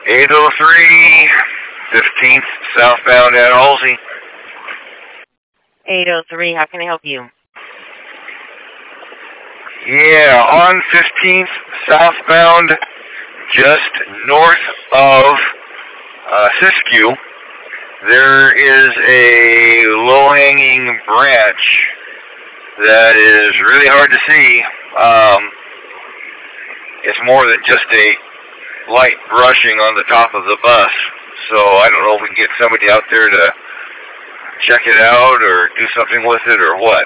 803, 15th southbound at Halsey. 803, how can I help you? Yeah, on 15th southbound, just north of Siskiyou, there is a low-hanging branch that is really hard to see. It's more than just a light brushing on the top of the bus. So I don't know if we can get somebody out there to check it out or do something with it or what.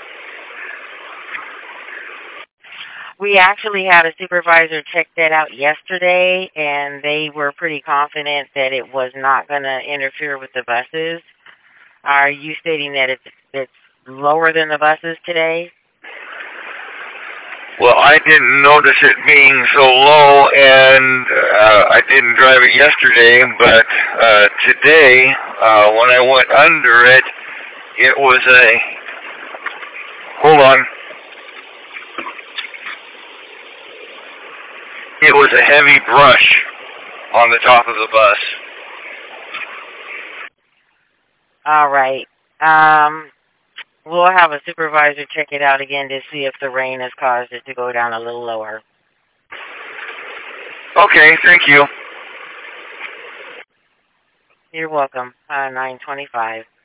We actually had a supervisor check that out yesterday, and they were pretty confident that it was not going to interfere with the buses. Are you stating that it's lower than the buses today? Well, I didn't notice it being so low, and I didn't drive it yesterday, but today, when I went under it, it was a... Hold on. It was a heavy brush on the top of the bus. All right. We'll have a supervisor check it out again to see if the rain has caused it to go down a little lower. Okay, thank you. You're welcome. 925.